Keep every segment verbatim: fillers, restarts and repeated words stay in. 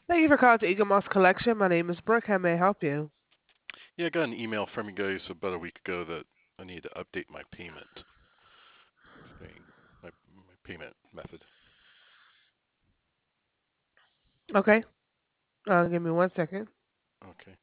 Thank you for calling to Eagle Moss Collection. My name is Brooke. How may I help you? Yeah, I got an email from you guys about a week ago that I need to update my payment, paying my, my payment method. Okay. Uh, give me one second. Okay.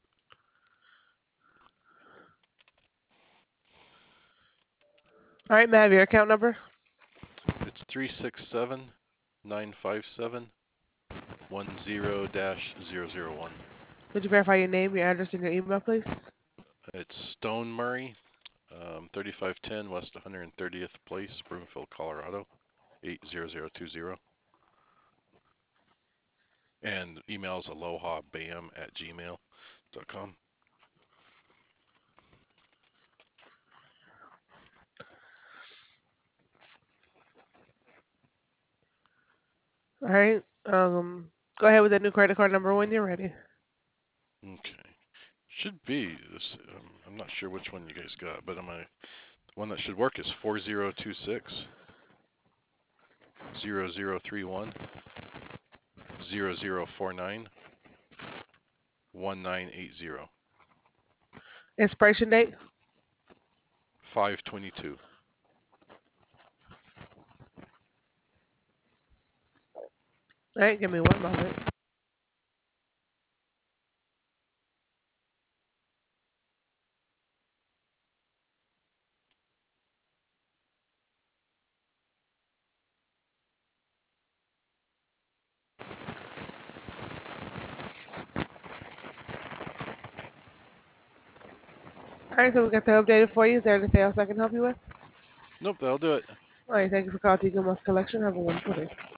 All right, may I have your account number? It's three six seven nine five seven one zero dash zero zero one. Would you verify your name, your address, and your email, please? It's Stone Murray, um, thirty-five ten West one hundred thirtieth Place, Broomfield, Colorado, eight zero zero two zero. And email's alohabam at gmail dot com. All right. Um, go ahead with that new credit card number when you're ready. Okay. Should be this. Um, I'm not sure which one you guys got, but my one that should work is four zero two six zero zero three one zero zero four nine one nine eight zero Expiration date. five twenty two. All right, give me one moment. All right, so we got the updated for you. Is there anything else I can help you with? Nope, that'll do it. All right, thank you for calling to Eagle Moss Collection. Have a wonderful day.